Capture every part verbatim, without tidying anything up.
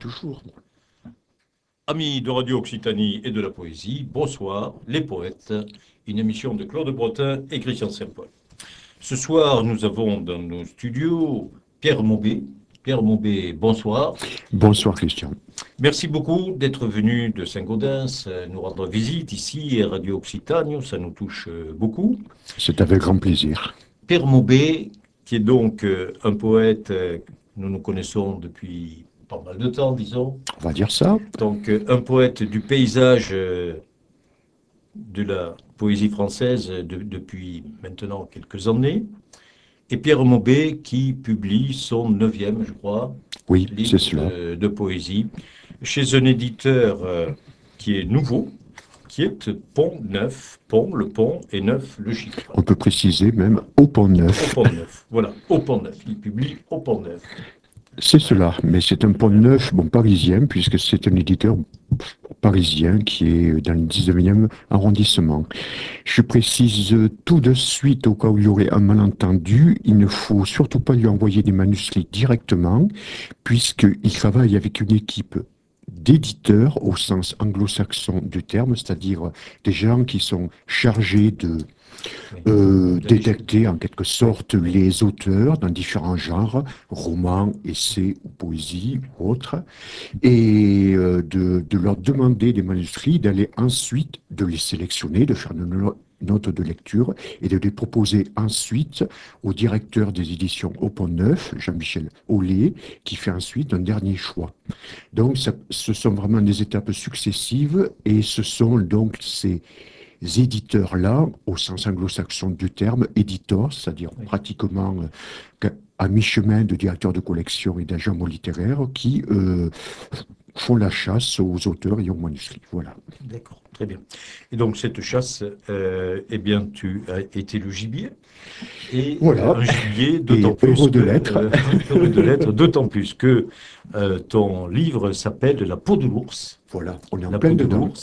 toujours. Amis de Radio Occitanie et de la poésie, bonsoir, les poètes, une émission de Claude Bretin et Christian Saint-Paul. Ce soir, nous avons dans nos studios Pierre Maubé. Pierre Maubé, bonsoir. Bonsoir Christian. Merci beaucoup d'être venu de Saint-Gaudens nous rendre visite ici à Radio Occitanie, ça nous touche beaucoup. C'est avec grand plaisir. Pierre Maubé, qui est donc un poète, nous nous connaissons depuis pas mal de temps, disons. On va dire ça. Donc, un poète du paysage de la poésie française de, depuis maintenant quelques années. Et Pierre Maubé qui publie son neuvième, je crois, oui, livre cela. De, de poésie chez un éditeur euh, qui est nouveau, qui est Pont Neuf. Pont, le pont, et Neuf, le chiffre. On peut préciser même au Pont Neuf. Au Pont Neuf, voilà, au Pont Neuf. Il publie au Pont Neuf. C'est cela, mais c'est un Pont Neuf, bon, parisien, puisque c'est un éditeur parisien qui est dans le dix-neuvième arrondissement. Je précise tout de suite, au cas où il y aurait un malentendu, il ne faut surtout pas lui envoyer des manuscrits directement, puisqu'il travaille avec une équipe d'éditeurs au sens anglo-saxon du terme, c'est-à-dire des gens qui sont chargés de Euh, détecter en quelque sorte les auteurs dans différents genres, romans, essais ou poésie ou autres, et euh, de, de leur demander des manuscrits, d'aller ensuite, de les sélectionner, de faire une note de lecture et de les proposer ensuite au directeur des éditions Au Pont Neuf, Jean-Michel Aulet, qui fait ensuite un dernier choix. Donc ça, ce sont vraiment des étapes successives et ce sont donc ces éditeurs-là, au sens anglo-saxon du terme, éditeur, c'est-à-dire oui. pratiquement euh, à mi-chemin de directeur de collection et d'agents littéraires qui euh, font la chasse aux auteurs et aux manuscrits. Voilà. D'accord, très bien. Et donc cette chasse, euh, eh bien, tu as été le gibier. Et voilà. un gibier d'autant plus heureux de que, l'être. Euh, heureux de l'être, d'autant plus que euh, ton livre s'appelle La peau de l'ours. Voilà, on est en La plein peau de dedans. l'ours.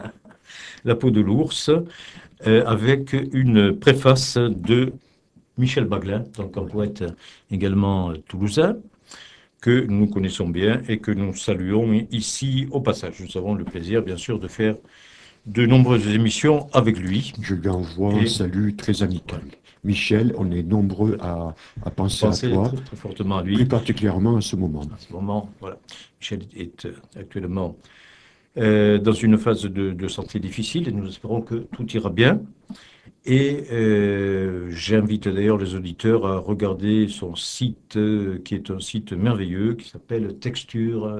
La peau de l'ours, euh, avec une préface de Michel Baglin, donc un poète également toulousain, que nous connaissons bien et que nous saluons ici au passage. Nous avons le plaisir, bien sûr, de faire de nombreuses émissions avec lui. Je lui envoie et... un salut très amical. Ouais. Michel, on est nombreux à, à penser, penser à toi, très, très fortement à lui. Plus particulièrement à ce moment. À ce moment, voilà. Michel est actuellement Euh, dans une phase de, de santé difficile et nous espérons que tout ira bien. Et euh, j'invite d'ailleurs les auditeurs à regarder son site, euh, qui est un site merveilleux, qui s'appelle Texture. Euh,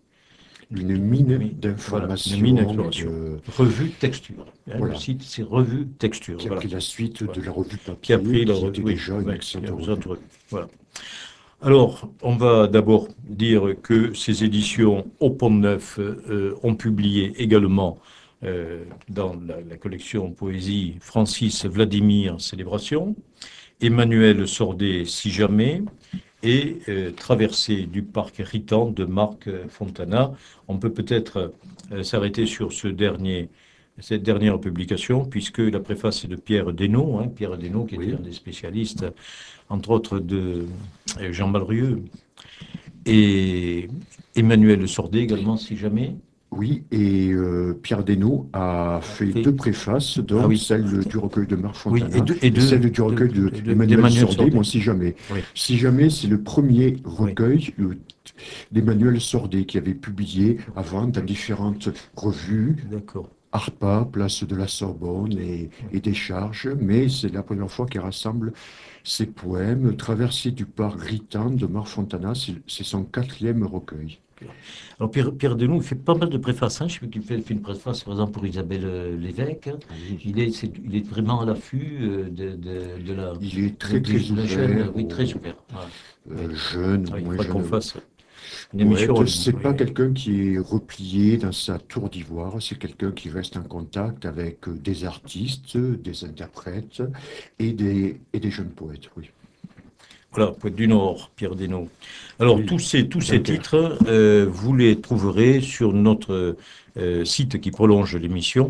une mine d'information. Voilà, une mine d'information. De... Revue Texture. Hein, voilà. Le site, c'est Revue Texture. Qui a voilà. pris la suite voilà. de la revue papier, qui a pris la qui revue, était oui, déjà une oui, excellente revue. revue. Voilà. Alors, on va d'abord dire que ces éditions Au Pont Neuf euh, ont publié également euh, dans la, la collection Poésie Francis Vladimir Célébration, Emmanuel Sordet Si Jamais et euh, Traversée du parc Ritant de Marc Fontana. On peut peut-être euh, s'arrêter sur ce dernier, cette dernière publication, puisque la préface est de Pierre Desnaux, hein, Pierre Desnaux qui était oui. un des spécialistes, entre autres de Jean Malrieux, et Emmanuel Sordet également, si jamais. Oui, et euh, Pierre Desnaux a fait, fait deux préfaces, donc ah oui. celle du recueil de Marc Fontana oui, et, deux, et, deux, et celle du recueil de, de, d'Emmanuel Sordet, Sordet. Bon, si jamais. Oui. Si jamais, c'est le premier recueil oui. d'Emmanuel Sordet qui avait publié avant dans différentes revues. D'accord. ARPA, Place de la Sorbonne et, et Décharge, mais c'est la première fois qu'il rassemble ses poèmes. Traversée du parc Ritant de Marc Fontana, c'est son quatrième recueil. Alors Pierre, Pierre Desnaux, il fait pas mal de préfaces. Hein. Je sais qu'il fait, fait une préface, par exemple, pour Isabelle euh, Lévesque. Hein. Oui. Il, est, est, il est vraiment à l'affût euh, de, de, de la... Il est très, de, très de, ouvert. Jeune, oui, très ouvert. Ouais. Euh, jeune, ah, moins il jeune. qu'on fasse une émission. Ouais, c'est oui. pas quelqu'un qui est replié dans sa tour d'ivoire. C'est quelqu'un qui reste en contact avec des artistes, des interprètes et des, et des jeunes poètes, oui. Voilà, Poète du Nord, Pierre Desnaux. Alors, oui, tous ces, tous ces titres, euh, vous les trouverez sur notre euh, site qui prolonge l'émission,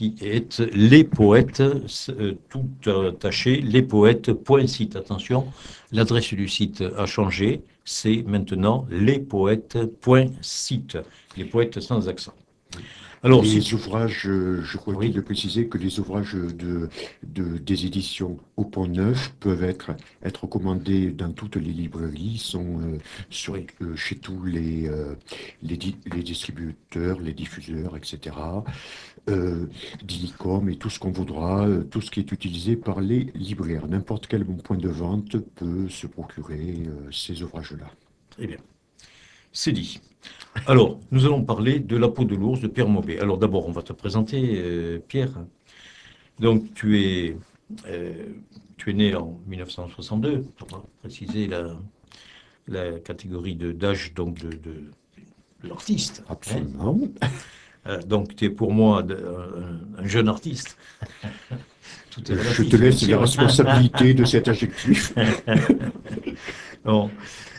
qui est les poètes, euh, tout attaché, lespoètes.site. Attention, l'adresse du site a changé, c'est maintenant lespoètes.site, les poètes sans accent. Alors, si Les tu... ouvrages, euh, je crois qu'il Oui, de préciser que les ouvrages de, de- des éditions au Pont Neuf peuvent être, être commandés dans toutes les librairies, sont euh, sur, oui. euh, chez tous les, euh, les, di- les distributeurs, les diffuseurs, et cetera. Euh, Dinicom et tout ce qu'on voudra, euh, tout ce qui est utilisé par les libraires. N'importe quel bon point de vente peut se procurer euh, ces ouvrages-là. Très bien, c'est dit. Alors, nous allons parler de La peau de l'ours de Pierre Maubé. Alors d'abord, on va te présenter, euh, Pierre. Donc, tu es, euh, tu es né en mille neuf cent soixante-deux, on va préciser la, la catégorie de- d'âge donc de, de- de l'artiste. Hein. Absolument. Euh, donc, tu es pour moi de- un, un jeune artiste. Tout est Je te relatif, bien laisse la sûr. responsabilité de cet adjectif. Bon.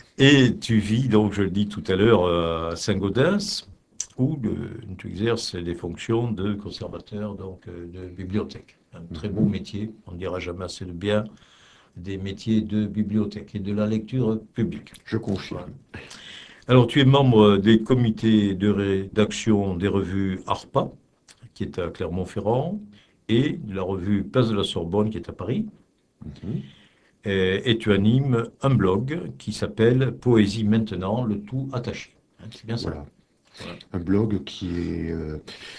Et tu vis, donc, je le dis tout à l'heure, euh, à Saint-Gaudens, où euh, tu exerces des fonctions de conservateur donc, euh, de bibliothèque. Un très beau Mhm. métier, on ne dira jamais assez de bien, des métiers de bibliothèque et de la lecture publique. Je Voilà. confirme. Alors, tu es membre des comités de rédaction des revues ARPA, qui est à Clermont-Ferrand, et de la revue Place de la Sorbonne, qui est à Paris. Mhm. Et, et tu animes un blog qui s'appelle Poésie maintenant, le tout attaché. Hein, c'est bien ça. Voilà. Voilà. Un blog qui est, euh,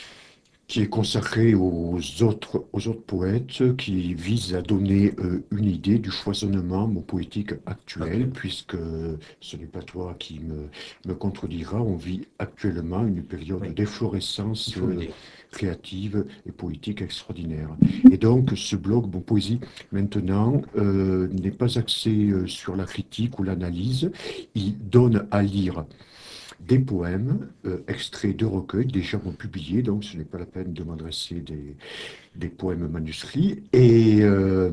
qui est consacré aux autres, aux autres poètes, qui vise à donner euh, une idée du foisonnement poétique actuel, Actuel. puisque ce n'est pas toi qui me, me contrediras, on vit actuellement une période Oui, il d'efflorescence faut le euh, dire. créative et politique extraordinaire. Et donc, ce blog, Bon Poésie, maintenant, euh, n'est pas axé euh, sur la critique ou l'analyse, il donne à lire des poèmes euh, extraits de recueils déjà ont publiés, donc ce n'est pas la peine de m'adresser des, des poèmes manuscrits. Et euh,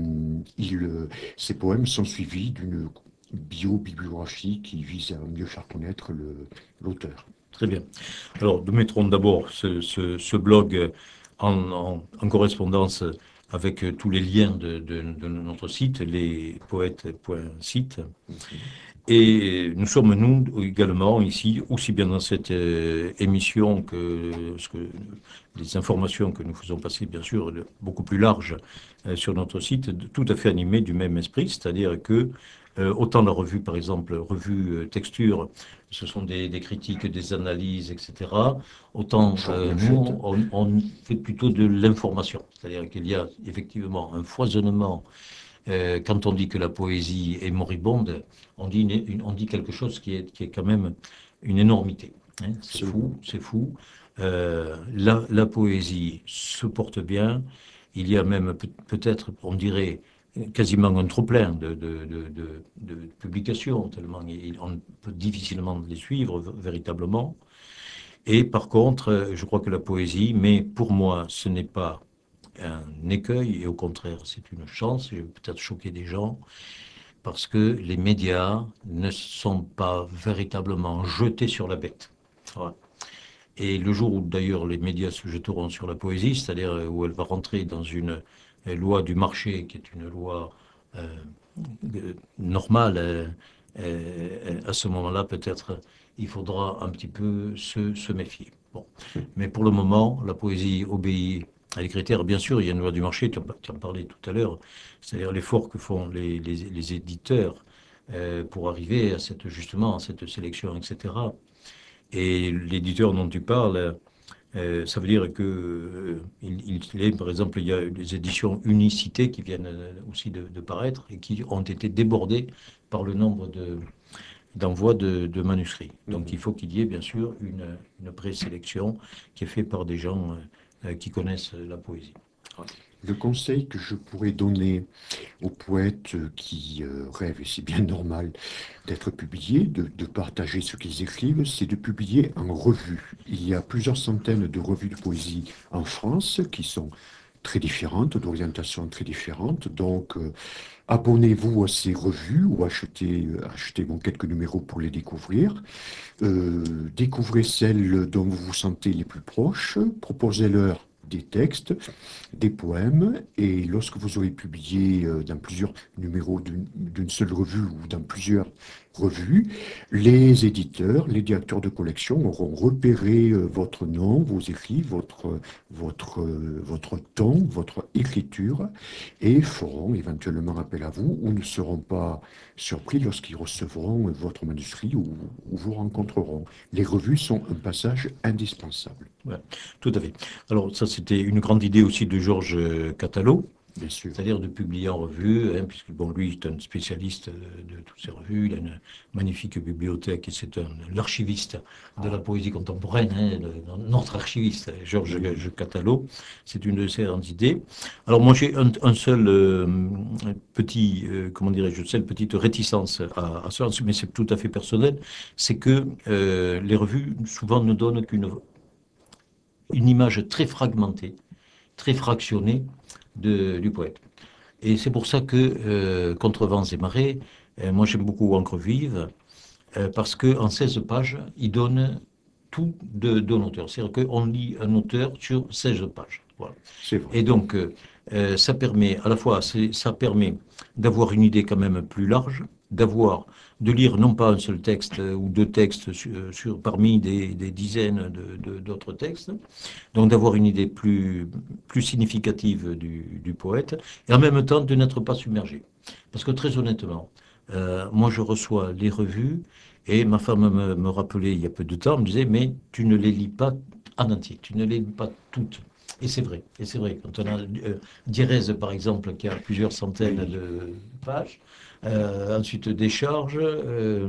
il, euh, ces poèmes sont suivis d'une bio-bibliographie qui vise à mieux faire connaître le- l'auteur. Très bien. Alors, nous mettrons d'abord ce, ce- ce blog en, en- en correspondance avec euh, tous les liens de, de- de notre site, lespoètes.site. Mhm. Et nous sommes, nous, également, ici, aussi bien dans cette euh, émission que, ce que les informations que nous faisons passer, bien sûr, de- beaucoup plus larges euh, sur notre site, de- tout à fait animés du même esprit, c'est-à-dire que euh, autant la revue, par exemple, revue euh, Texture, ce sont des, des critiques, des analyses, et cetera, autant Toujours euh, bien faite. nous, on, on fait plutôt de l'information, c'est-à-dire qu'il y a effectivement un foisonnement euh, quand on dit que la poésie est moribonde, on dit, une- une- on dit quelque chose qui est, qui est quand même une énormité. Hein. C'est Absolument. fou, c'est fou. Euh, la, la poésie se porte bien. Il y a même peut- peut-être, on dirait, quasiment un trop-plein de, de, de, de- de publications, tellement il- on peut difficilement les suivre v- véritablement. Et par contre, euh, je crois que la poésie, mais pour moi, ce n'est pas un écueil, et au contraire, c'est une chance. Je vais peut-être choquer des gens, parce que les médias ne sont pas véritablement jetés sur la bête. Voilà. Et le jour où d'ailleurs les médias se jetteront sur la poésie, c'est-à-dire où elle va rentrer dans une loi du marché, qui est une loi euh, normale, euh, euh, à ce moment-là, peut-être, il faudra un petit peu se, se méfier. Bon. Mais pour le moment, la poésie obéit à des critères. Bien sûr, il y a une loi du marché, tu en, tu en parlais tout à l'heure, c'est-à-dire l'effort que font les, les, les éditeurs euh, pour arriver à cette, justement, à cette sélection, et cetera. Et l'éditeur dont tu parles, euh, ça veut dire que euh, il, il est, par exemple, il y a des éditions Unicité qui viennent euh, aussi de, de paraître et qui ont été débordées par le nombre de, d'envois de, de manuscrits. Donc Mhm. il faut qu'il y ait bien sûr une, une présélection qui est faite par des gens euh, qui connaissent la poésie. Voilà. Le conseil que je pourrais donner aux poètes qui euh, rêvent, et c'est bien normal d'être publiés, de, de partager ce qu'ils écrivent, c'est de publier en revue. Il y a plusieurs centaines de revues de poésie en France qui sont très différentes, d'orientation très différentes. Donc, euh, abonnez-vous à ces revues ou achetez, euh, achetez bon, quelques numéros pour les découvrir. Euh, découvrez celles dont vous vous sentez les plus proches, proposez-leur des textes, des poèmes, et lorsque vous aurez publié euh, dans plusieurs numéros d'une d'une seule revue ou dans plusieurs revues, les éditeurs, les directeurs de collection auront repéré euh, votre nom, vos écrits, votre, votre, euh, votre ton, votre écriture, et feront éventuellement appel à vous ou ne seront pas surpris lorsqu'ils recevront votre manuscrit ou, ou vous rencontreront. Les revues sont un passage indispensable. Ouais, tout à fait. Alors ça, c'était une grande idée aussi de Georges euh, Catalo, Bien sûr. c'est-à-dire de publier en revue, hein, puisque bon, lui est un spécialiste de, de toutes ces revues, il a une magnifique bibliothèque et c'est un l'archiviste de la poésie contemporaine, hein, le- notre archiviste, Georges Oui. Georges Catalo. C'est une de ses grandes idées. Alors moi, j'ai un, un seul euh, petit, euh, comment dirais-je, une seule petite réticence à, à ça, mais c'est tout à fait personnel, c'est que euh, les revues souvent ne donnent qu'une une image très fragmentée, très fractionnée de, du poète. Et c'est pour ça que, euh, Contre vents et marées, euh, moi j'aime beaucoup Encre vive, euh, parce qu'en seize pages, il donne tout de, d'un auteur. C'est-à-dire qu'on lit un auteur sur seize pages. Voilà. C'est vrai. Et donc, euh, euh, ça permet, à la fois, ça permet d'avoir une idée quand même plus large, d'avoir, de lire non pas un seul texte euh, ou deux textes sur, sur parmi des, des dizaines de, de, d'autres textes, donc d'avoir une idée plus, plus significative du, du poète, et en même temps de n'être pas submergé. Parce que très honnêtement, euh, moi je reçois les revues, et ma femme me, me rappelait il y a peu de temps, me disait, mais tu ne les lis pas en entier, tu ne les lis pas toutes. Et c'est vrai, et c'est vrai. Quand on a euh, Diérèse, par exemple, qui a plusieurs centaines Oui. de pages, euh, ensuite Décharge, euh,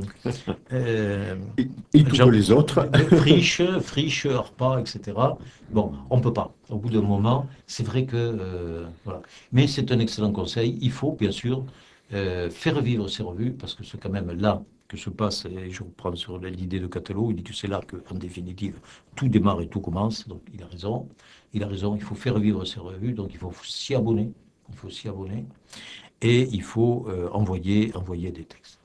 euh, Et, et toutes Jean, les autres. Friche, Friche, Orpa, et cetera. Bon, on peut pas. Au bout d'un moment, c'est vrai que euh, voilà. Mais c'est un excellent conseil. Il faut bien sûr euh, faire vivre ces revues parce que c'est quand même là que se passe. Et je reprends sur l'idée de Catalo. Il dit que c'est là que, en définitive, tout démarre et tout commence. Donc, il a raison. Il a raison. Il faut faire vivre ces revues. Donc, il faut s'y abonner. Il faut s'y abonner et il faut euh, envoyer, envoyer des textes.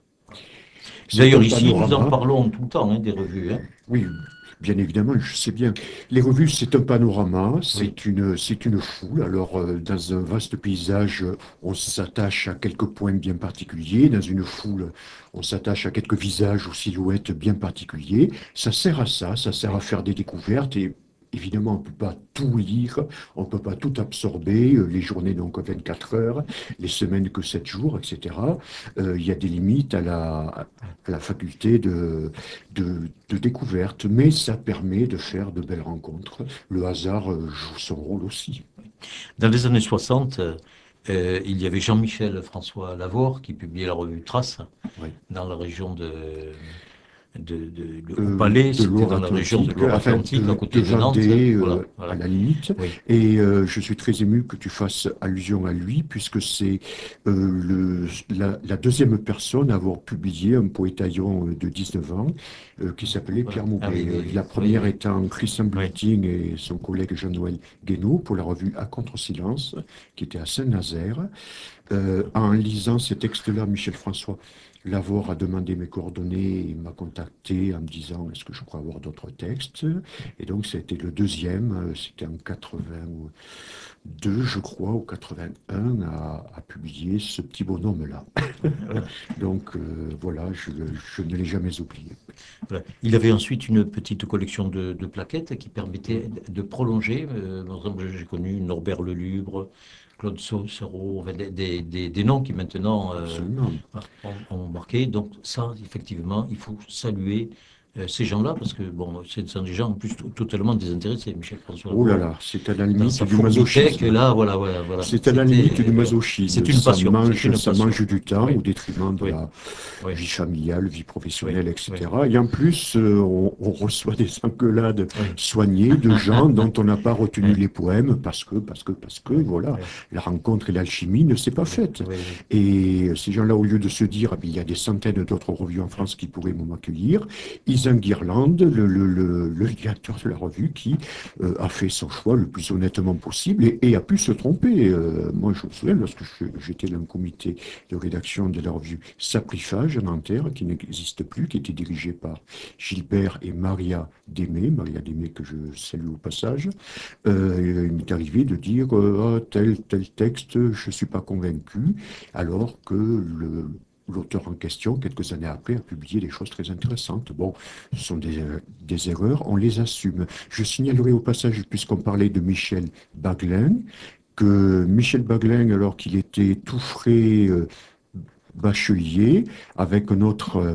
C'est D'ailleurs, un ici, nous en panorama. parlons tout le temps, hein, des revues. Hein. Oui, bien évidemment, je sais bien. Les revues, c'est un panorama, Oui. c'est une, c'est une foule. Alors, euh, dans un vaste paysage, euh, on s'attache à quelques points bien particuliers. Dans une foule, on s'attache à quelques visages ou silhouettes bien particuliers. Ça sert à ça, ça sert à Oui. faire des découvertes et évidemment, on ne peut pas tout lire, on ne peut pas tout absorber. euh, Les journées n'ont que vingt-quatre heures, les semaines que sept jours, et cetera. Euh, Il y a des limites à la, à la faculté de de, de découverte, mais ça permet de faire de belles rencontres. Le hasard euh, joue son rôle aussi. Dans les années soixante, euh, il y avait Jean-Michel François Lavaur qui publiait la revue Trace Oui. dans la région de, de, de- de- au Euh, Palais, de c'était dans la région de Loire-Atlantique, enfin Loire-Atlantique, à de, de côté de Nantes. Vendée Voilà, euh, à voilà. la limite. Oui, Et euh, je suis très ému que tu fasses allusion à lui, puisque c'est euh, le, la, la deuxième personne à avoir publié un poétaillon euh, de dix-neuf ans euh, qui s'appelait voilà. Pierre Ah Maubé. oui, Euh, oui, La oui, oui, première oui. étant Christian Oui. Bulting et son collègue Jean-Noël Guénaud pour la revue À Contre-Silence, qui était à Saint-Nazaire. Euh, en lisant ces textes-là, Michel François Lavaur a demandé mes coordonnées et m'a contacté en me disant est-ce que je pourrais avoir d'autres textes. Et donc, c'était le deuxième, euh, c'était en quatre-vingt-deux, je crois, ou quatre-vingt-un, à, à publier ce petit bonhomme-là. Voilà. Donc, euh, voilà, je, je ne l'ai jamais oublié. Voilà. Il avait ensuite une petite collection de, de plaquettes qui permettait de prolonger. Euh, par exemple, j'ai connu Norbert Lelubre, Claude Saucereau, enfin, des, des, des, des noms qui maintenant euh, Absolument. ont, ont marqué. Donc ça, effectivement, il faut saluer euh, ces gens-là parce que bon, ce sont des gens en plus totalement désintéressés. Michel François Oh là Lavaur, là, c'est à la dans limite sa du Fourmithèque, masochisme. là, voilà, voilà, voilà. C'est à la limite du C'était, euh, masochisme. c'est une Ça passion, c'est mange, une ça passion. mange du temps Oui, au détriment de oui, la oui, vie familiale, vie oui, professionnelle, oui, et cetera. Et en plus, euh, on, on reçoit des engueulades oui. soignées de gens dont on n'a pas retenu Oui, les poèmes parce que, parce que, parce que, oui, voilà, oui, la rencontre et l'alchimie ne s'est pas oui, faite. oui, oui. Et ces gens-là, au lieu de se dire, ah, ben, il y a des centaines d'autres revues en France qui pourraient m'accueillir, ils Cousin Guirlande, le, le, le, le directeur de la revue, qui euh, a fait son choix le plus honnêtement possible et, et a pu se tromper. Euh, moi, je me souviens, lorsque j'étais dans le comité de rédaction de la revue Saprifage à Nanterre, qui n'existe plus, qui était dirigé par Gilbert et Maria Démé, Maria Démé que je salue au passage, euh, il m'est arrivé de dire euh, ah, tel, tel texte, je ne suis pas convaincu, alors que le l'auteur en question, quelques années après, a publié des choses très intéressantes. Bon, ce sont des, des erreurs, on les assume. Je signalerai au passage, puisqu'on parlait de Michel Baglin, que Michel Baglin, alors qu'il était tout frais euh, bachelier, avec un autre euh,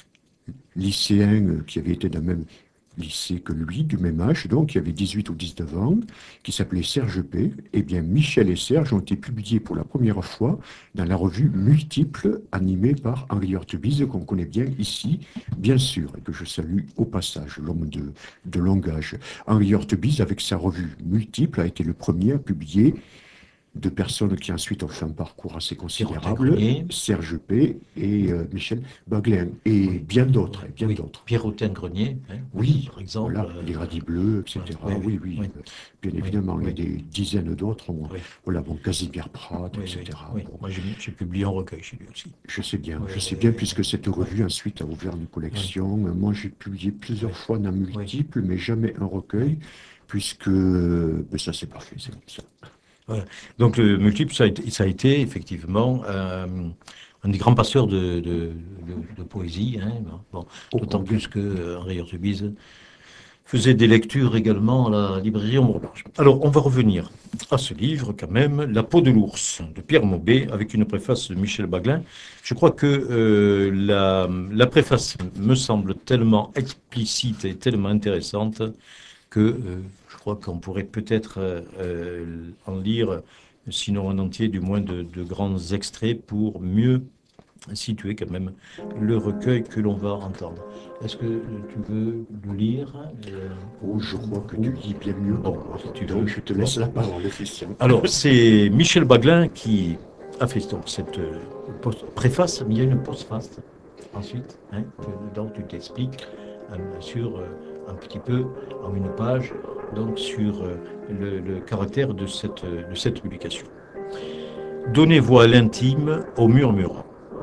lycéen euh, qui avait été dans le même lycée que lui, du même âge, donc qui avait dix-huit ou dix-neuf ans, qui s'appelait Serge P. Eh bien, Michel et Serge ont été publiés pour la première fois dans la revue Multiple, animée par Henri Hortebise, qu'on connaît bien ici, bien sûr, et que je salue au passage, l'homme de, de langage. Henri Hortebise, avec sa revue Multiple, a été le premier à publier deux personnes qui ensuite ont fait un parcours assez considérable, Serge P. et euh, Michel Baglin, et oui, bien d'autres, et bien oui, d'autres. Pierrotin-Grenier, hein, oui, par exemple. Voilà, euh, les radis bleus, et cetera. Oui, oui, oui, oui. Bien oui, évidemment, oui. Il y a des dizaines d'autres. Bon, oui. Voilà, bon, Casimir Prat, oui, et cetera. Oui, oui. Bon. Moi, j'ai publié un recueil chez lui aussi. Je sais bien, oui, je sais bien, puisque cette revue ensuite a ouvert une collection. Oui. Moi, j'ai publié plusieurs oui. fois dans Multiple, oui. mais jamais un recueil, oui. puisque ben, ça, c'est parfait, c'est comme ça. Voilà. Donc le multiple, ça a été, ça a été effectivement euh, un des grands passeurs de, de, de, de poésie, hein, bon, oh, d'autant plus que euh, Henri Hortebise faisait des lectures également à la librairie Ombre Blanche. Alors on va revenir à ce livre quand même, La peau de l'ours, de Pierre Maubé, avec une préface de Michel Baglin. Je crois que euh, la, la préface me semble tellement explicite et tellement intéressante que euh, je crois qu'on pourrait peut-être euh, en lire, sinon en entier, du moins de, de grands extraits pour mieux situer quand même le recueil que l'on va entendre. Est-ce que tu veux le lire? Oh, je crois que tu lis bien mieux. Bon, tu donc, je te laisse la parole, Christian. Alors, c'est Michel Baglin qui a fait donc, cette euh, post préface, mais il y a une postface ensuite, hein, donc tu t'expliques euh, sur... Euh, un petit peu en une page, donc sur euh, le, le caractère de cette, de cette publication. Donnez voix à l'intime au murmure.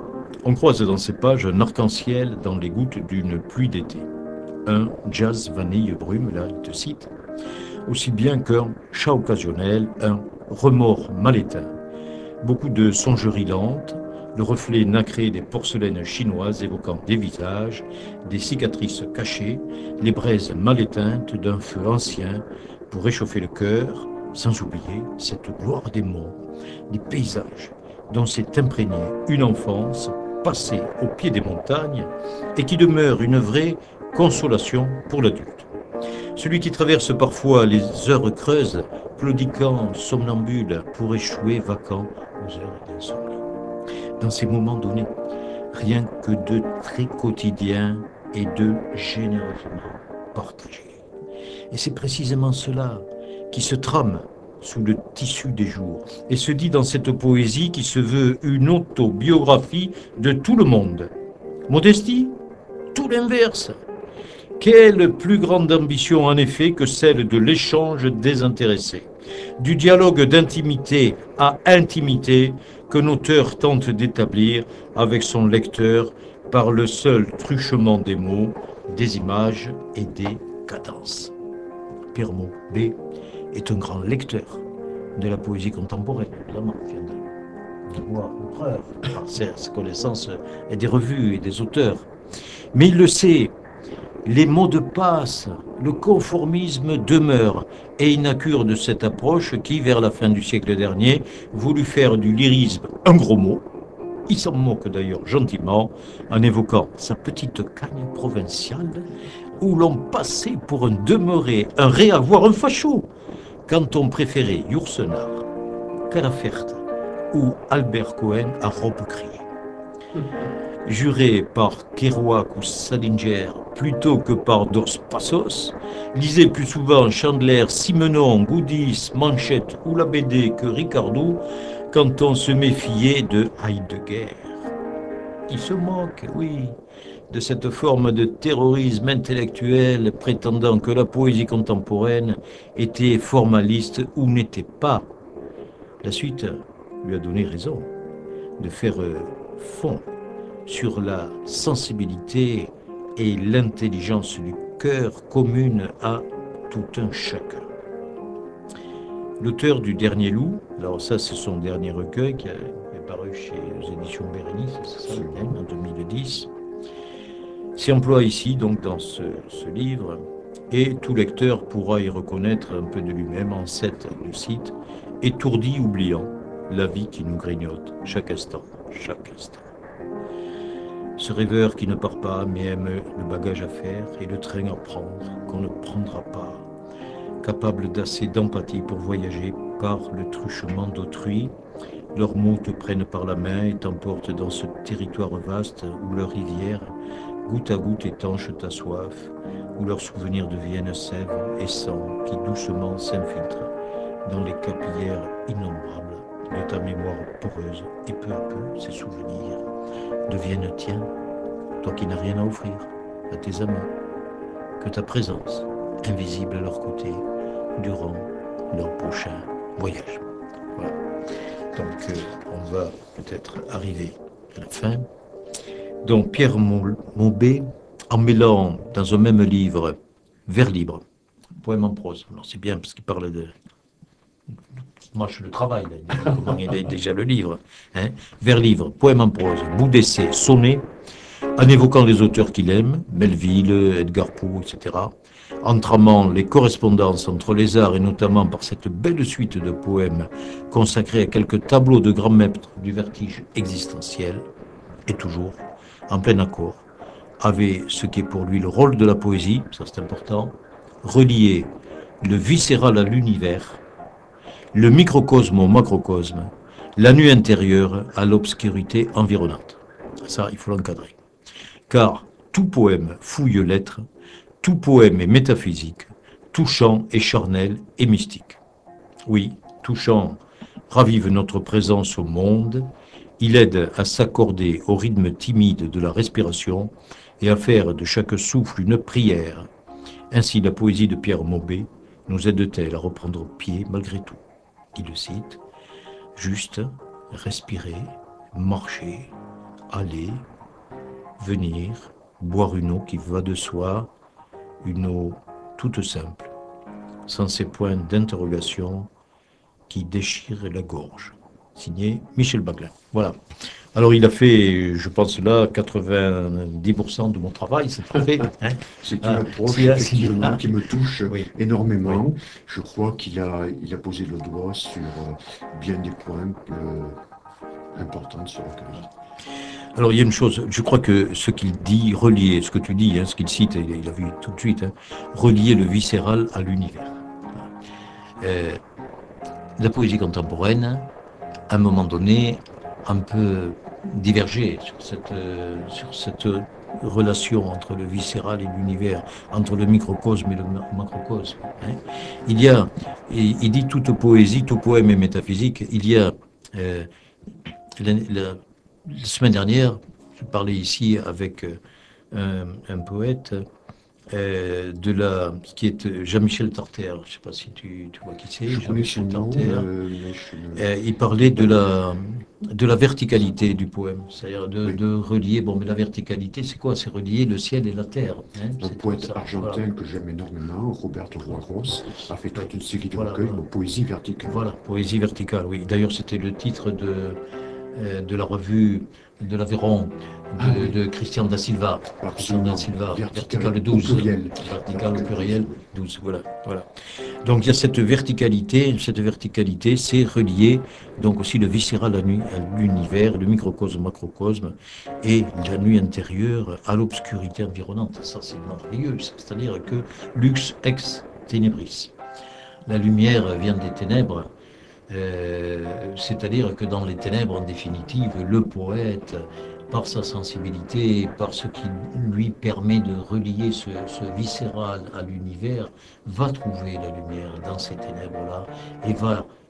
On croise dans ces pages un arc-en-ciel dans les gouttes d'une pluie d'été. Un jazz vanille brume, là il te cite, aussi bien qu'un chat occasionnel, un remords mal éteint. Beaucoup de songeries lentes, le reflet nacré des porcelaines chinoises évoquant des visages, des cicatrices cachées, les braises mal éteintes d'un feu ancien pour réchauffer le cœur, sans oublier cette gloire des monts, des paysages dont s'est imprégnée une enfance passée au pied des montagnes et qui demeure une vraie consolation pour l'adulte. Celui qui traverse parfois les heures creuses, claudiquant somnambule pour échouer vacant aux heures d'insomnie. Dans ces moments donnés, rien que de très quotidiens et de généreusement partagés. Et c'est précisément cela qui se trame sous le tissu des jours et se dit dans cette poésie qui se veut une autobiographie de tout le monde. Modestie, tout l'inverse. Quelle plus grande ambition en effet que celle de l'échange désintéressé, du dialogue d'intimité à intimité qu'un auteur tente d'établir avec son lecteur par le seul truchement des mots, des images et des cadences. Pierre Maubé est un grand lecteur de la poésie contemporaine, évidemment, il vient de, de voir une preuve par ses connaissances et des revues et des auteurs. Mais il le sait, les mots de passe, le conformisme demeure et il n'a cure de cette approche qui, vers la fin du siècle dernier, voulut faire du lyrisme un gros mot. Il s'en moque d'ailleurs gentiment en évoquant sa petite cagne provinciale où l'on passait pour un demeuré, un ré, voire un facho, quand on préférait Yourcenar, Calafert ou Albert Cohen à robe criée. Juré par Kerouac ou Salinger plutôt que par Dos Passos, lisait plus souvent Chandler, Simenon, Goudis, Manchette ou la B D que Ricardo quand on se méfiait de Heidegger. il se moque, oui, de cette forme de terrorisme intellectuel prétendant que la poésie contemporaine était formaliste ou n'était pas. La suite lui a donné raison de faire euh, fond sur la sensibilité et l'intelligence du cœur commune à tout un chacun. L'auteur du Dernier Loup, alors ça c'est son dernier recueil qui est paru chez les éditions Bérénice, c'est ça, en deux mille dix, s'y emploie ici donc dans ce, ce livre, et tout lecteur pourra y reconnaître un peu de lui-même en sept, le cite, étourdi oubliant la vie qui nous grignote chaque instant, chaque instant. Ce rêveur qui ne part pas mais aime le bagage à faire et le train à prendre qu'on ne prendra pas, capable d'assez d'empathie pour voyager par le truchement d'autrui. Leurs mots te prennent par la main et t'emportent dans ce territoire vaste où leurs rivières, goutte à goutte, étanchent ta soif, où leurs souvenirs deviennent sève et sang qui doucement s'infiltrent dans les capillaires innombrables de ta mémoire poreuse, et peu à peu, ces souvenirs deviennent tiens, toi qui n'as rien à offrir à tes amis, que ta présence, invisible à leur côté, durant leur prochain voyage. Voilà. Donc, euh, on va peut-être arriver à la fin. Donc, Pierre Maubé, en mêlant dans un même livre Vers libre, poème en prose. Alors, c'est bien parce qu'il parle de. Moi, je le travaille, là. Il a déjà le livre. Hein. Vers livre, poème en prose, bout d'essai, sonnet, en évoquant les auteurs qu'il aime, Melville, Edgar Poe, et cetera, entramant les correspondances entre les arts et notamment par cette belle suite de poèmes consacrés à quelques tableaux de grands maîtres du vertige existentiel, et toujours en plein accord avec ce qui est pour lui le rôle de la poésie, ça c'est important, relier le viscéral à l'univers, le microcosme au macrocosme, la nuit intérieure à l'obscurité environnante. Ça, il faut l'encadrer. Car tout poème fouille l'être, tout poème est métaphysique, tout chant est charnel et mystique. Oui, tout chant ravive notre présence au monde, il aide à s'accorder au rythme timide de la respiration et à faire de chaque souffle une prière. Ainsi la poésie de Pierre Maubé nous aide-t-elle à reprendre pied malgré tout. Il le cite, juste respirer, marcher, aller, venir, boire une eau qui va de soi, une eau toute simple, sans ces points d'interrogation qui déchirent la gorge. Signé Michel Baglin. Voilà. Alors il a fait, je pense là, quatre-vingt-dix pour cent de mon travail, c'est parfait. Hein. C'est une approche ah, effectivement qui me touche oui. énormément. Oui. Je crois qu'il a, il a posé le doigt sur bien des points euh, importants de ce recueil. Alors il y a une chose, je crois que ce qu'il dit, relier, ce que tu dis, hein, ce qu'il cite, il, il a vu tout de suite, hein, relier le viscéral à l'univers. Euh, la poésie contemporaine, à un moment donné, un peu divergé sur cette, euh, sur cette relation entre le viscéral et l'univers, entre le microcosme et le macrocosme. Hein. Il y a, il, il dit toute poésie, tout poème est métaphysique. Il y a, euh, la, la, la semaine dernière, je parlais ici avec un, un poète euh, de la, qui est Jean-Michel Tarter. Je ne sais pas si tu, tu vois qui c'est. Jean-Michel Tarter. Euh, euh, il parlait de la, de la verticalité du poème, c'est-à-dire de, oui. de relier. Bon, mais la verticalité, c'est quoi? C'est relier le ciel et la terre. Hein, un poète argentin voilà. que j'aime énormément, Roberto Juarros, a fait toute une série de voilà, recueils voilà. de poésie verticale. Voilà, poésie verticale, oui. D'ailleurs, c'était le titre de, euh, de la revue de l'Aveyron. De, ah, oui. de Christian da Silva, Christian da Silva, vertical douze, au pluriel. vertical au pluriel douze, voilà, voilà. Donc il y a cette verticalité, cette verticalité, c'est relié donc aussi le viscéral à l'univers, le microcosme, macrocosme, et la nuit intérieure à l'obscurité environnante. Ça c'est merveilleux, c'est-à-dire que lux ex tenebris. La lumière vient des ténèbres. Euh, c'est-à-dire que dans les ténèbres, en définitive, le poète, par sa sensibilité, par ce qui lui permet de relier ce, ce viscéral à l'univers, va trouver la lumière dans ces ténèbres-là et va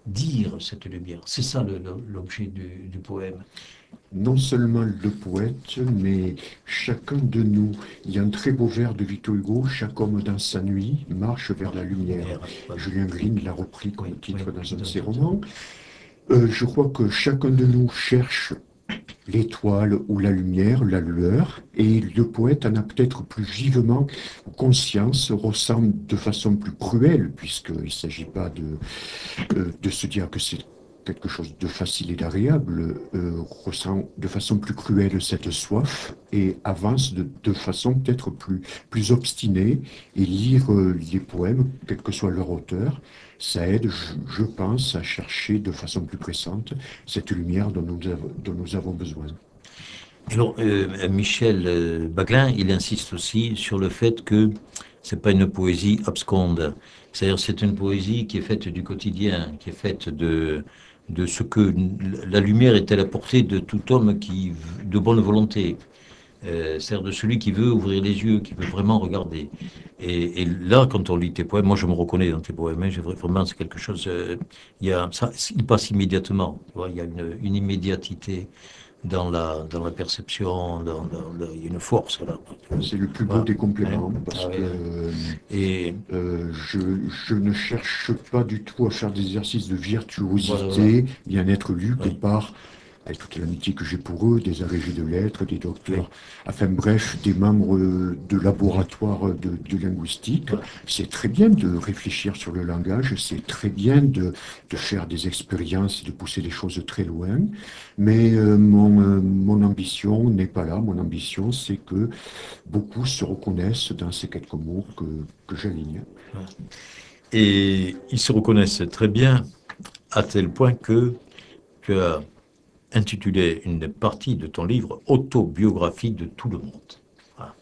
dire cette lumière. C'est ça le- le- l'objet du, du poème. Non seulement le poète, mais chacun de nous. Il y a un très beau vers de Victor Hugo, chaque homme dans sa nuit marche vers la lumière. Lumière, voilà. Julien Green l'a repris comme Oui, oui, titre dans un de dans ses un- romans. Euh, je crois que chacun de nous cherche l'étoile ou la lumière, la lueur, et le poète en a peut-être plus vivement conscience, ressent de façon plus cruelle, puisqu'il ne s'agit pas de, euh, de se dire que c'est quelque chose de facile et d'agréable, euh, ressent de façon plus cruelle cette soif et avance de, de façon peut-être plus, plus obstinée, et lire euh, les poèmes, quel que soit leur auteur, ça aide, je, je pense, à chercher de façon plus pressante cette lumière dont nous avons, dont nous avons besoin. Alors, euh, Michel euh, Baglin, il insiste aussi sur le fait que c'est pas une poésie absconde. C'est-à-dire, c'est une poésie qui est faite du quotidien, qui est faite de, de ce que la lumière est à la portée de tout homme qui, de bonne volonté. Euh, c'est-à-dire de celui qui veut ouvrir les yeux, qui veut vraiment regarder. Et, et là, quand on lit tes poèmes, moi je me reconnais dans tes poèmes, hein, j'ai vra- vraiment c'est quelque chose, euh, il y a, ça, il passe immédiatement, tu vois, il y a une, une immédiatité dans la, dans la perception, dans, dans- dans- il y a une force là. C'est le plus beau Voilà. des Hein. compléments Ah parce ouais, que ouais. euh, Et euh, je, je ne cherche pas du tout à faire des exercices de voilà, voilà. virtuosité, bien être lu que Oui, par, avec toute l'amitié que j'ai pour eux, des agrégés de lettres, des oui, docteurs, enfin bref, des membres euh, de laboratoires de, de linguistique. voilà. C'est très bien de réfléchir sur le langage, c'est très bien de, de faire des expériences et de pousser les choses très loin, mais euh, mon, euh, mon ambition n'est pas là. Mon ambition, c'est que beaucoup se reconnaissent dans ces quelques mots que, que j'aligne. Voilà. Et ils se reconnaissent très bien à tel point que tu as intitulé une partie de ton livre Autobiographie de tout le monde. Voilà.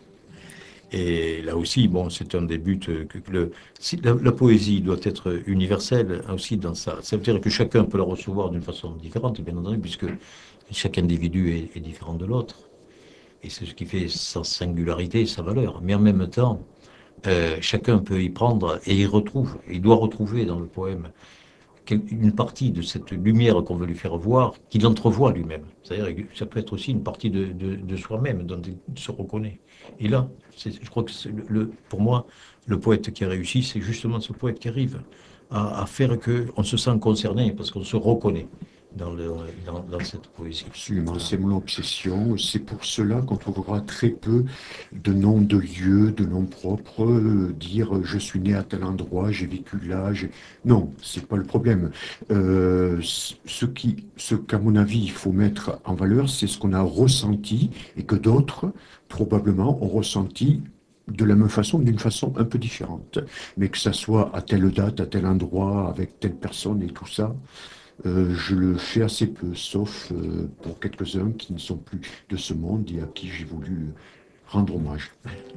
Et là aussi, bon, c'est un des buts que, que le, si la, la poésie doit être universelle aussi dans ça. Ça veut dire que chacun peut la recevoir d'une façon différente, bien entendu, puisque chaque individu est, est différent de l'autre. Et c'est ce qui fait sa singularité, sa valeur. Mais en même temps, euh, chacun peut y prendre et y retrouve. Il doit retrouver dans le poème une partie de cette lumière qu'on veut lui faire voir, qu'il entrevoit lui-même. C'est-à-dire que ça peut être aussi une partie de, de, de soi-même dont il se reconnaît. Et là, je crois que le, le, pour moi, le poète qui a réussi, c'est justement ce poète qui arrive à, à faire qu'on se sent concerné parce qu'on se reconnaît dans, le, dans, dans cette poésie. Absolument, Voilà. c'est mon obsession. C'est pour cela qu'on trouvera très peu de noms de lieux, de noms propres, euh, dire euh, je suis né à tel endroit, j'ai vécu là. j'ai- Non, c'est pas le problème. Euh, c- ce qui, ce qu'à mon avis il faut mettre en valeur, c'est ce qu'on a ressenti et que d'autres probablement ont ressenti de la même façon, d'une façon un peu différente. Mais que ça soit à telle date, à tel endroit, avec telle personne et tout ça. Euh, je le fais assez peu, sauf euh, pour quelques-uns qui ne sont plus de ce monde et à qui j'ai voulu rendre hommage.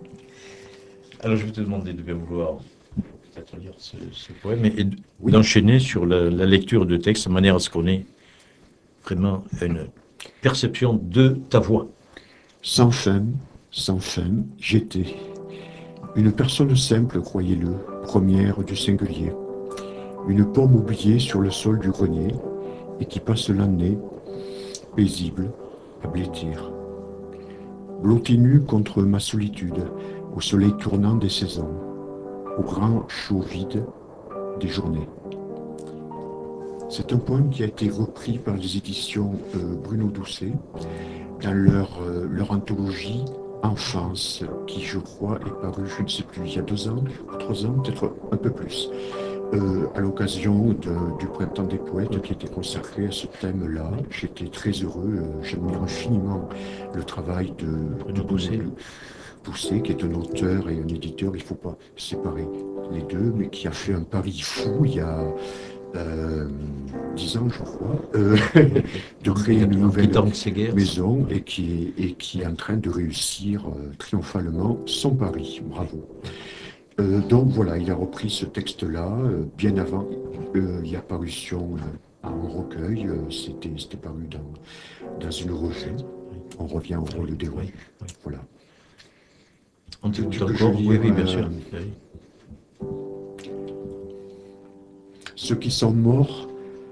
Alors je vais te demander de bien vouloir peut-être lire ce, ce poème et Oui, d'enchaîner sur la, la lecture de texte de manière à ce qu'on ait vraiment une perception de ta voix. sans fin, sans fin, j'étais. Une personne simple, croyez-le, première du singulier. Une pomme oubliée sur le sol du grenier et qui passe l'année, paisible, à blêtir. Blotti nu contre ma solitude, au soleil tournant des saisons, au grand chaud vide des journées. C'est un poème qui a été repris par les éditions euh, Bruno Doucet dans leur, euh, leur anthologie Enfance, qui je crois est parue, je ne sais plus, il y a deux ans, ou trois ans, peut-être un peu plus, euh, à l'occasion de- du Printemps des Poètes qui était consacré à ce thème-là. J'étais très heureux, euh, j'admire infiniment le travail de, de Bruno Bruno Doucet. Doucet, qui est un auteur et un éditeur, il ne faut pas séparer les deux, mais qui a fait un pari fou il y a euh, dix ans, je crois, euh, de créer une En nouvelle quittant Séguer. maison et qui est, et qui est en train de réussir euh, triomphalement son pari. Bravo. Euh, donc voilà, il a repris ce texte-là euh, bien avant euh, il y a parution euh, en recueil. euh, C'était c'était paru dans, dans une revue. On revient au Oui, rôle des oui, revues. oui. Voilà. On Veux-tu t'écoute que je encore? Oui, lise oui, bien euh, sûr. Oui. ceux qui sont morts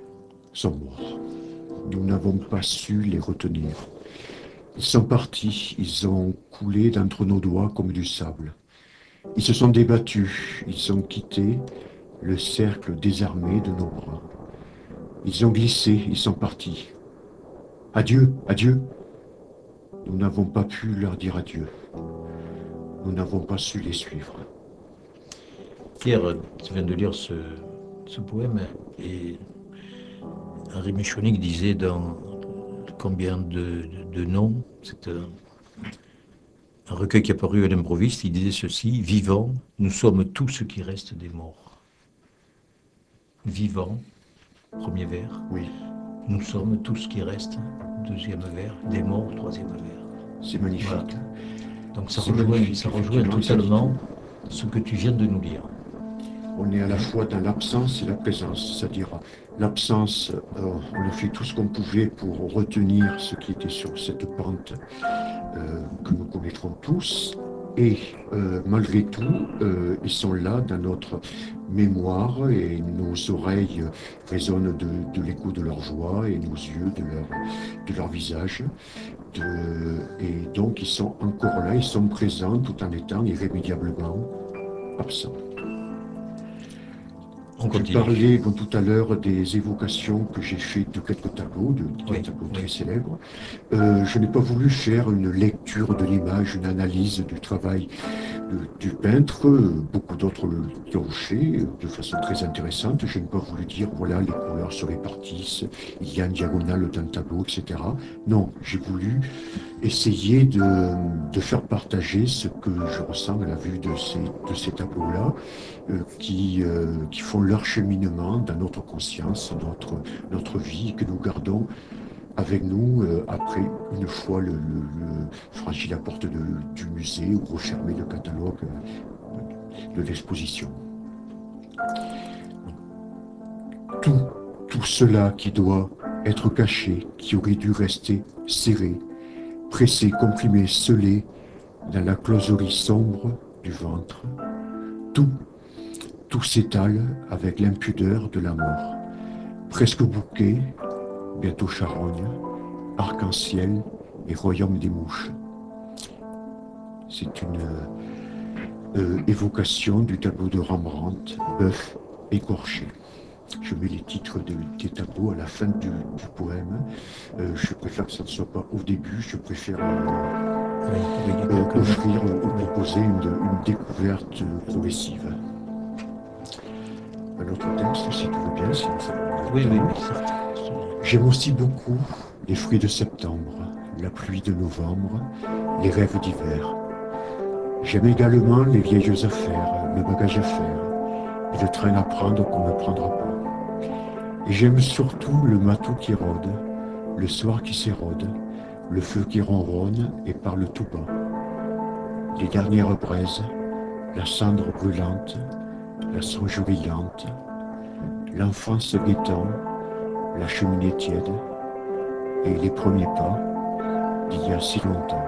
sont morts. Nous n'avons pas su les retenir. Ils sont partis, ils ont coulé d'entre nos doigts comme du sable. Ils se sont débattus, ils ont quitté le cercle désarmé de nos bras. Ils ont glissé, ils sont partis. Adieu, adieu. Nous n'avons pas pu leur dire adieu. Nous n'avons pas su les suivre. Pierre, tu viens de lire ce, ce poème et Henri Michonic disait dans Combien de, de, de noms, c'est un, un recueil qui est apparu à l'improviste, il disait ceci: vivants, nous sommes tout ce qui reste des morts. Vivants, premier vers. Oui. Nous sommes tout ce qui reste, deuxième vers. Des morts, troisième vers. C'est magnifique. Voilà. Donc ça rejoint, ça rejoint totalement ce que tu viens de nous lire. On est à la fois dans l'absence et la présence, c'est-à-dire l'absence, euh, on a fait tout ce qu'on pouvait pour retenir ce qui était sur cette pente euh, que nous connaîtrons tous, et euh, malgré tout, euh, ils sont là dans notre mémoire et nos oreilles résonnent de, de l'écho de leur joie et nos yeux de leur, de leur visage. De, et donc ils sont encore là, ils sont présents tout en étant irrémédiablement absents. Tu parlais bon, tout à l'heure des évocations que j'ai faites de quelques tableaux, de, de oui, tableaux oui. très célèbres. Euh, je n'ai pas voulu faire une lecture de l'image, une analyse du travail de, du peintre. Beaucoup d'autres l'ont fait de façon très intéressante. Je n'ai pas voulu dire, voilà, les couleurs se répartissent, il y a une diagonale dans le tableau, et cetera. Non, j'ai voulu essayer de, de faire partager ce que je ressens à la vue de ces, de ces tableaux-là, euh, qui, euh, qui font leur cheminement dans notre conscience, notre, notre vie, que nous gardons avec nous euh, après, une fois le, le, le franchi la porte de, du musée ou refermé le catalogue euh, de l'exposition. Tout, tout cela qui doit être caché, qui aurait dû rester serré, pressé, comprimé, scellé dans la closerie sombre du ventre, tout, tout s'étale avec l'impudeur de la mort, presque bouquet, bientôt charogne, arc-en-ciel et royaume des mouches. C'est une euh, évocation du tableau de Rembrandt, Bœuf écorché. Je mets les titres de, des tableaux à la fin du, du poème. Euh, je préfère que ça ne soit pas au début, je préfère euh, oui, oui, euh, offrir ou proposer une, une découverte progressive. Un autre texte, si tu veux bien, si ça oui, oui, oui, certes. J'aime aussi beaucoup les fruits de septembre, la pluie de novembre, les rêves d'hiver. J'aime également les vieilles affaires, le bagage à faire, et le train à prendre qu'on ne prendra pas. Et j'aime surtout le matou qui rôde, le soir qui s'érode, le feu qui ronronne et parle tout bas. Les dernières braises, la cendre brûlante, la songerie lente, l'enfance guettant, la cheminée tiède et les premiers pas d'il y a si longtemps.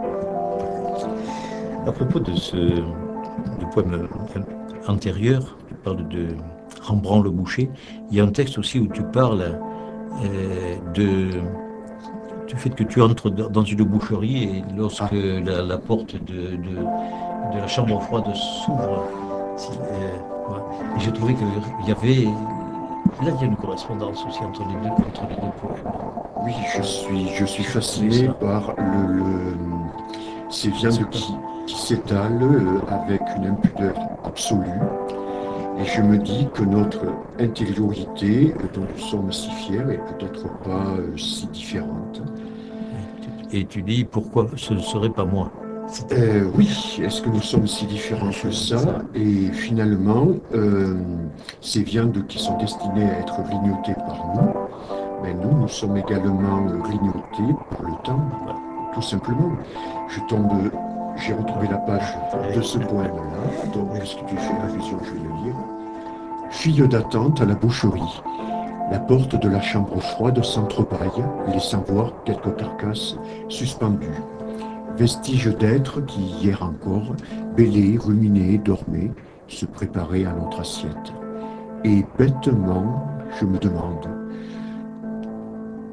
À propos de ce du poème antérieur, tu parles de Rembrandt le boucher, il y a un texte aussi où tu parles euh, de, du fait que tu entres dans une boucherie et lorsque ah. la, la porte de, de, de la chambre froide s'ouvre, euh, ouais. Et j'ai trouvé qu'il y avait... Là, il y a une correspondance aussi entre les deux, entre les deux poèmes. Oui, je suis, je suis fasciné par le, le, ces viandes qui, qui s'étalent avec une impudeur absolue. Et je me dis que notre intériorité, dont nous sommes si fiers, est peut-être pas si différente. Et tu dis, pourquoi ce ne serait pas moi? Euh, oui, est-ce que nous sommes si différents que ça? Et finalement, euh, ces viandes qui sont destinées à être grignotées par nous, mais nous, nous sommes également grignotés par le temps, tout simplement. Je tombe, j'ai retrouvé la page de ce poème-là, donc est-ce que tu fais allusion, je vais le lire. File d'attente à la boucherie. La porte de la chambre froide s'entrebâille, laissant voir quelques carcasses suspendues. Vestiges d'êtres qui, hier encore, bêlaient, ruminaient, dormaient, se préparaient à notre assiette. Et bêtement, je me demande,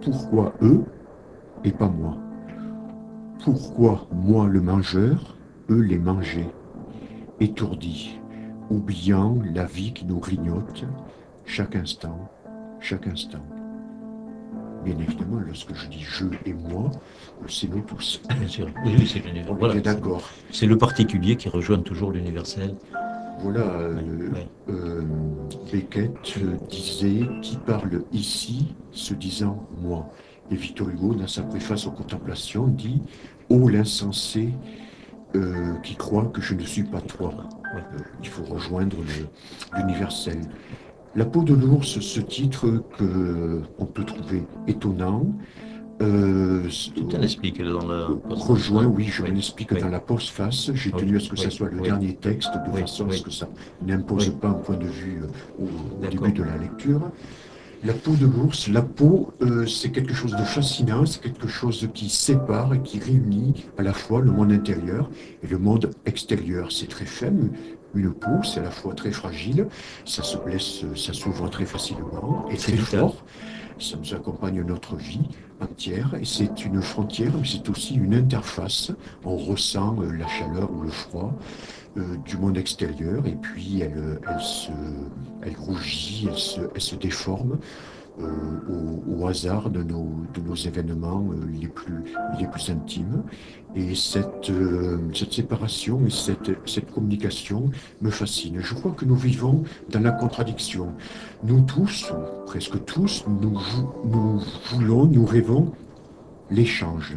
Pourquoi eux et pas moi? Pourquoi moi le mangeur, eux les manger? Étourdis, oubliant la vie qui nous grignote, chaque instant, chaque instant. Bien évidemment, lorsque je dis je et moi, c'est nous tous. Bien sûr, oui, oui, c'est l'univers. On est Voilà, bien d'accord. c'est le particulier qui rejoint toujours l'universel. Voilà, euh, Ouais, ouais. euh, Beckett euh, disait qui parle ici se disant moi. Et Victor Hugo, dans sa préface aux Contemplations, dit ô l'insensé euh, qui croit que je ne suis pas toi. Ouais. Euh, il faut rejoindre le- l'universel. La peau de l'ours, ce titre que on peut trouver étonnant, euh, Tu t'en expliques dans la postface, rejoint, hein? oui, je Oui, me l'explique oui, dans la postface. J'ai oui, tenu à ce que oui, ça soit le oui, dernier texte, de oui, façon à ce oui, que ça n'impose oui, pas un point de vue euh, au, au début d'accord. de la lecture. La peau de l'ours, la peau, euh, c'est quelque chose de fascinant, c'est quelque chose qui sépare et qui réunit à la fois le monde intérieur et le monde extérieur. C'est très faible, une peau, c'est à la fois très fragile, ça se blesse, ça s'ouvre très facilement et C'est très vital. fort. Ça nous accompagne notre vie entière et c'est une frontière, mais c'est aussi une interface. On ressent euh, la chaleur ou le froid euh, du monde extérieur et puis elle, elle, se, elle rougit, elle se, elle se déforme euh, au, au hasard de nos, de nos événements euh, les, plus, les plus intimes. Et cette, euh, cette séparation et cette, cette communication me fascine. Je crois que nous vivons dans la contradiction. Nous tous, ou presque tous, nous, nous voulons, nous rêvons l'échange,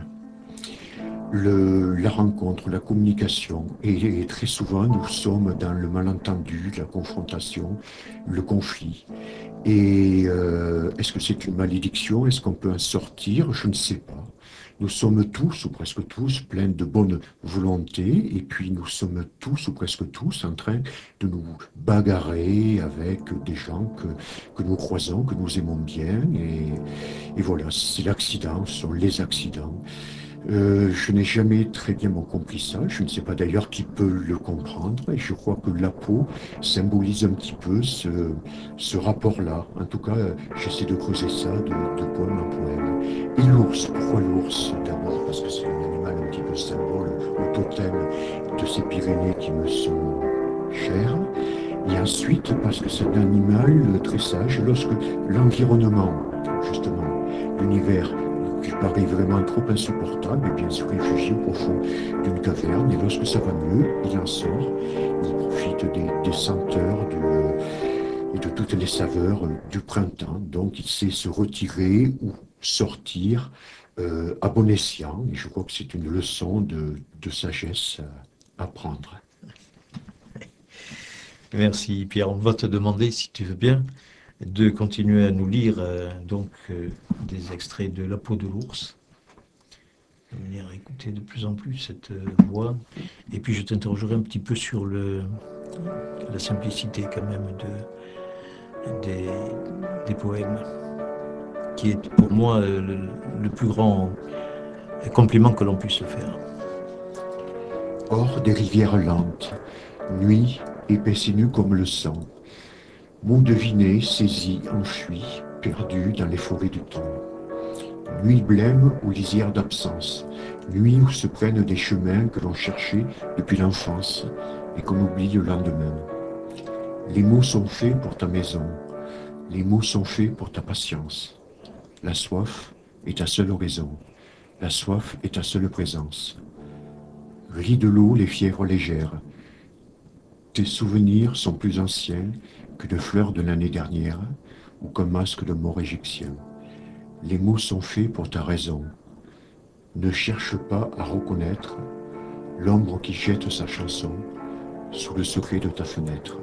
le, la rencontre, la communication. Et, et très souvent, nous sommes dans le malentendu, la confrontation, le conflit. Et euh, est-ce que c'est une malédiction? Est-ce qu'on peut en sortir? Je ne sais pas. Nous sommes tous, ou presque tous, pleins de bonne volonté, et puis nous sommes tous, ou presque tous, en train de nous bagarrer avec des gens que, que nous croisons, que nous aimons bien, et, et voilà, c'est l'accident, ce sont les accidents. Euh, je n'ai jamais très bien compris ça. Je ne sais pas d'ailleurs qui peut le comprendre. Et je crois que la peau symbolise un petit peu ce, ce rapport-là. En tout cas, euh, j'essaie de creuser ça de, de poème en poème. Et l'ours, pourquoi l'ours? D'abord parce que c'est un animal un petit peu symbole au totem de ces Pyrénées qui me sont chères. Et ensuite parce que c'est un animal très sage. Lorsque l'environnement, justement, l'univers qui paraît vraiment trop insupportable, et bien se réfugie au profond d'une caverne, et lorsque ça va mieux, il en sort, il profite des, des senteurs du, et de toutes les saveurs du printemps, donc il sait se retirer ou sortir euh, à bon escient, et je crois que c'est une leçon de, de sagesse à prendre. Merci Pierre. On va te demander, si tu veux bien, de continuer à nous lire euh, donc euh, des extraits de La peau de l'ours. Venir écouter de plus en plus cette euh, voix. Et puis je t'interrogerai un petit peu sur le, la simplicité quand même de, des, des poèmes, qui est pour moi euh, le, le plus grand compliment que l'on puisse faire. Hors des rivières lentes, nuit épaisse et nue comme le sang, mots devinés, saisis, enfuis, perdus dans les forêts du temps. Nuit blême ou lisière d'absence, nuit où se prennent des chemins que l'on cherchait depuis l'enfance et qu'on oublie le lendemain. Les mots sont faits pour ta maison, les mots sont faits pour ta patience. La soif est ta seule oraison, la soif est ta seule présence. Ris de l'eau les fièvres légères, tes souvenirs sont plus anciens que de fleurs de l'année dernière ou qu'un masque de mort égyptien. Les mots sont faits pour ta raison. Ne cherche pas à reconnaître l'ombre qui jette sa chanson sous le secret de ta fenêtre.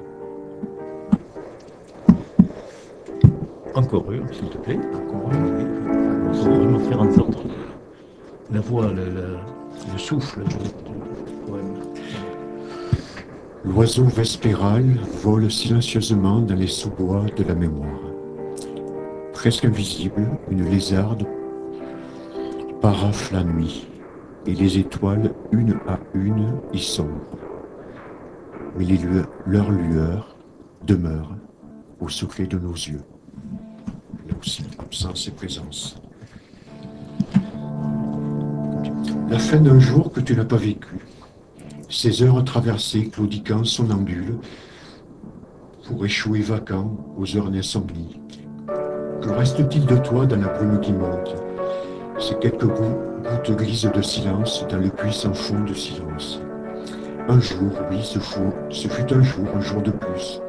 Encore une, s'il te plaît. Encore un. Oui, il faut vraiment faire entendre la voix, le, le, le souffle du poème. L'oiseau vespéral vole silencieusement dans les sous-bois de la mémoire. Presque invisible, une lézarde parafle la nuit, et les étoiles, une à une, y sombrent. Mais les lueurs, leurs lueurs demeurent au secret de nos yeux. Là aussi, absence et présence. La fin d'un jour que tu n'as pas vécu. Ces heures traversées, claudiquant, somnambules, pour échouer vacant aux heures d'insomnie. Que reste-t-il de toi dans la brume qui monte? Ces quelques gouttes grises de silence dans le puissant fond de silence. Un jour, oui, ce fut, ce fut un jour, un jour de plus.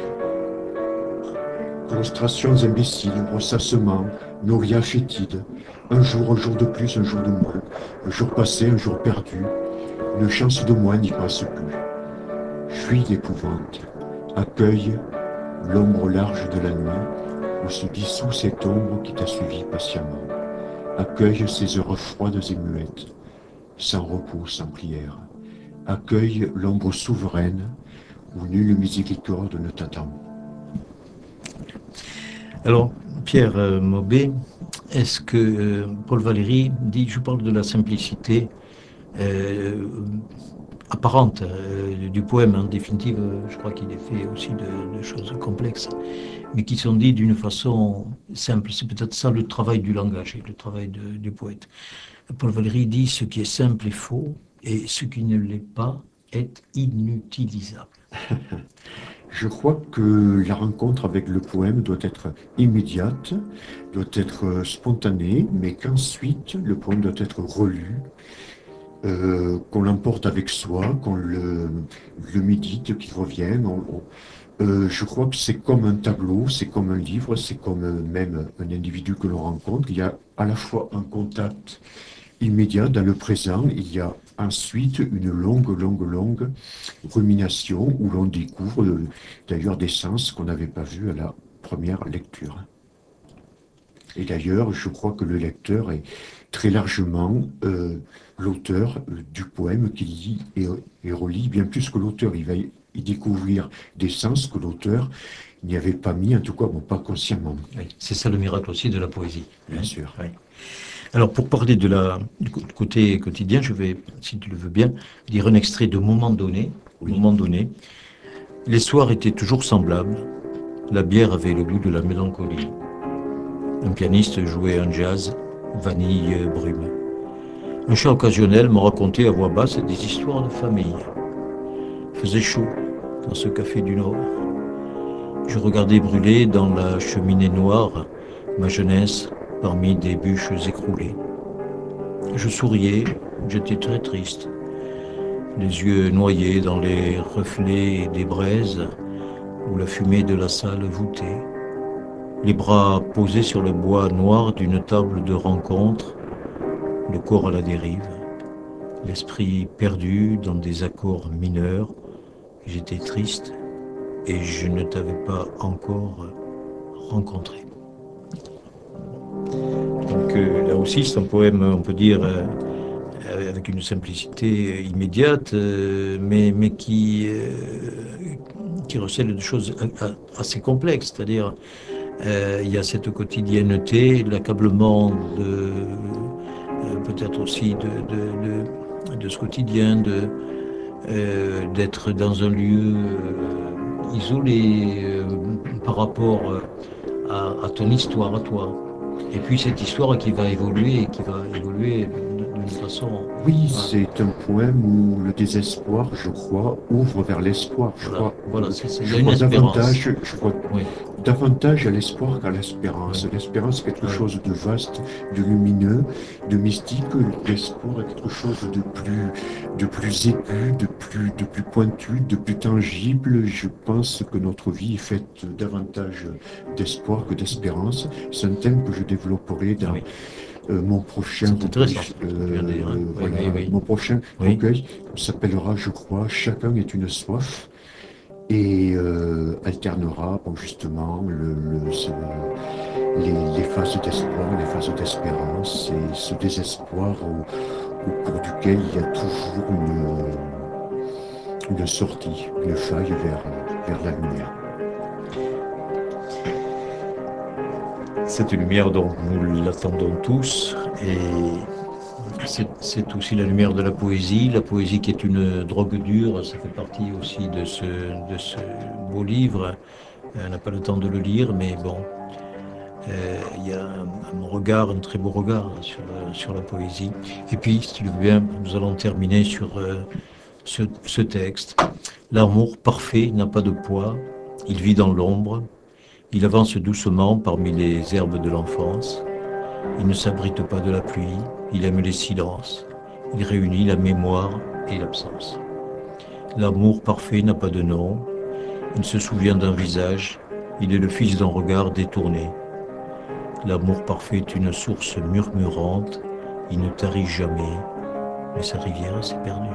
Prostrations imbéciles, ressassements, noria fétide. Un jour, un jour de plus, un jour de moins. Un jour passé, un jour perdu. Une chance de moins n'y passe plus. Fuis l'épouvante. Accueille l'ombre large de la nuit où se dissout cette ombre qui t'a suivi patiemment. Accueille ces heures froides et muettes, sans repos, sans prière. Accueille l'ombre souveraine où nulle miséricorde ne t'attend. Alors, Pierre euh, Maubé, est-ce que euh, Paul Valéry dit, je parle de la simplicité euh, apparente euh, du poème, en définitive, euh, je crois qu'il est fait aussi de, de choses complexes, mais qui sont dites d'une façon simple. C'est peut-être ça le travail du langage et le travail de, du poète. Paul Valéry dit, ce qui est simple est faux, et ce qui ne l'est pas est inutilisable. Je crois que la rencontre avec le poème doit être immédiate, doit être spontanée, mais qu'ensuite le poème doit être relu, euh, qu'on l'emporte avec soi, qu'on le, le médite, qu'il revienne. On, on, euh, je crois que c'est comme un tableau, c'est comme un livre, c'est comme même un individu que l'on rencontre. Il y a à la fois un contact immédiat dans le présent, il y a ensuite une longue, longue, longue rumination où l'on découvre euh, d'ailleurs des sens qu'on n'avait pas vus à la première lecture. Et d'ailleurs, je crois que le lecteur est très largement euh, l'auteur euh, du poème qu'il lit et, et relit, bien plus que l'auteur. Il va y, y découvrir des sens que l'auteur n'y avait pas mis, en tout cas bon, pas consciemment. Oui, c'est ça le miracle aussi de la poésie. Bien hein. sûr. Oui. Alors, pour parler de la, du côté quotidien, je vais, si tu le veux bien, dire un extrait de Moment donné. Oui. Moment donné. Les soirs étaient toujours semblables. La bière avait le goût de la mélancolie. Un pianiste jouait un jazz, vanille, brume. Un chat occasionnel me racontait à voix basse des histoires de famille. Il faisait chaud dans ce café du Nord. Je regardais brûler dans la cheminée noire ma jeunesse parmi des bûches écroulées. Je souriais, j'étais très triste, les yeux noyés dans les reflets des braises ou la fumée de la salle voûtée, les bras posés sur le bois noir d'une table de rencontre, le corps à la dérive, l'esprit perdu dans des accords mineurs. J'étais triste et je ne t'avais pas encore rencontré. Donc euh, là aussi, c'est un poème, on peut dire, euh, avec une simplicité immédiate, euh, mais, mais qui, euh, qui recèle de choses assez complexes. C'est-à-dire, euh, il y a cette quotidienneté, l'accablement de, euh, peut-être aussi de, de, de, de ce quotidien, de, euh, d'être dans un lieu euh, isolé euh, par rapport à, à ton histoire, à toi. Et puis cette histoire qui va évoluer, qui va évoluer d'une façon... Oui, c'est un poème où le désespoir, je crois, ouvre vers l'espoir. Je Voilà, crois, voilà, c'est ça. Il y je a une crois espérance. davantage, je crois Oui. davantage à l'espoir qu'à l'espérance. Oui. L'espérance est quelque Oui. chose de vaste, de lumineux, de mystique. L'espoir est quelque chose de plus, de plus aigu, de plus, de plus pointu, de plus tangible. Je pense que notre vie est faite davantage d'espoir que d'espérance. C'est un thème que je développerai dans Oui. euh, mon prochain recueil. Euh, dire, hein. oui, voilà, oui, oui. mon prochain Oui. recueil s'appellera, je crois, Chacun est une soif, et euh, alternera bon, justement le, le, ce, les, les phases d'espoir, les phases d'espérance et ce désespoir au, au cours duquel il y a toujours une, une sortie, une faille vers, vers la lumière. Cette lumière, donc, nous l'attendons tous, et c'est aussi la lumière de la poésie, la poésie qui est une drogue dure. Ça fait partie aussi de ce, de ce beau livre. On n'a pas le temps de le lire, mais bon, Euh, il y a un, un regard, un très beau regard sur, euh, sur la poésie. Et puis, si tu le veux bien, nous allons terminer sur euh, ce, ce texte. L'amour parfait n'a pas de poids, il vit dans l'ombre, il avance doucement parmi les herbes de l'enfance, il ne s'abrite pas de la pluie, il aime les silences, il réunit la mémoire et l'absence. L'amour parfait n'a pas de nom, il se souvient d'un visage, il est le fils d'un regard détourné. L'amour parfait est une source murmurante, il ne tarit jamais, mais sa rivière s'est perdue.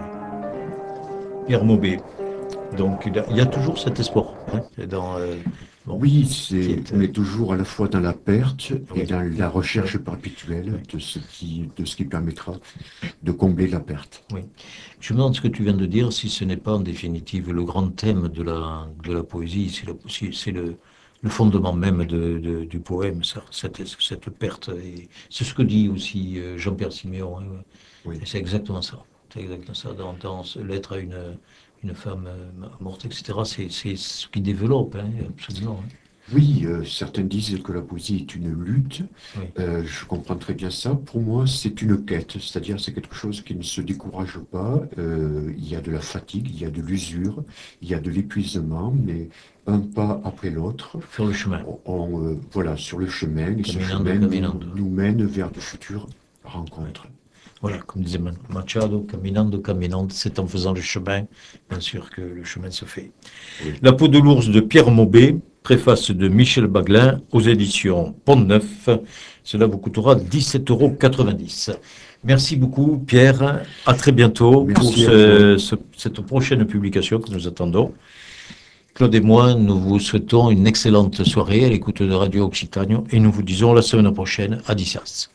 Pierre Maubé. Donc il y a, il y a toujours cet espoir, hein, dans, euh, bon, Oui, qui c'est, est, on euh, est toujours à la fois dans la perte et oui, dans la recherche oui, perpétuelle oui, de ce qui, de ce qui permettra de combler la perte. oui. Je me demande ce que tu viens de dire, si ce n'est pas en définitive le grand thème de la, de la poésie, c'est le, si- c'est le, le fondement même de, de- du poème, ça, cette, cette perte. Et c'est ce que dit aussi euh, Jean-Pierre Siméon, hein, Oui. et c'est exactement ça. C'est exactement ça. Dans, dans ce- l'être à une, une femme euh, morte, et cetera, c'est c'est ce qui développe, hein, absolument, hein. Oui, euh, certains disent que la poésie est une lutte. Oui, Euh, je comprends très bien ça. Pour moi, c'est une quête, c'est-à-dire c'est quelque chose qui ne se décourage pas. Euh, il y a de la fatigue, il y a de l'usure, il y a de l'épuisement, mais un pas après l'autre, sur le chemin. on, on, euh, voilà, sur le chemin, et ce Caminando, chemin nous, caminando. nous mène vers de futures Ouais. rencontres. Voilà, comme disait Machado, caminando, caminando, c'est en faisant le chemin, bien sûr, que le chemin se fait. Oui. La peau de l'ours de Pierre Maubé, préface de Michel Baglin aux éditions Pont-Neuf. Cela vous coûtera dix-sept euros quatre-vingt-dix. Merci beaucoup, Pierre. À très bientôt pour Merci à toi. ce- ce- cette prochaine publication que nous attendons. Claude et moi, nous vous souhaitons une excellente soirée à l'écoute de Radio Occitanie et nous vous disons la semaine prochaine à Dissas.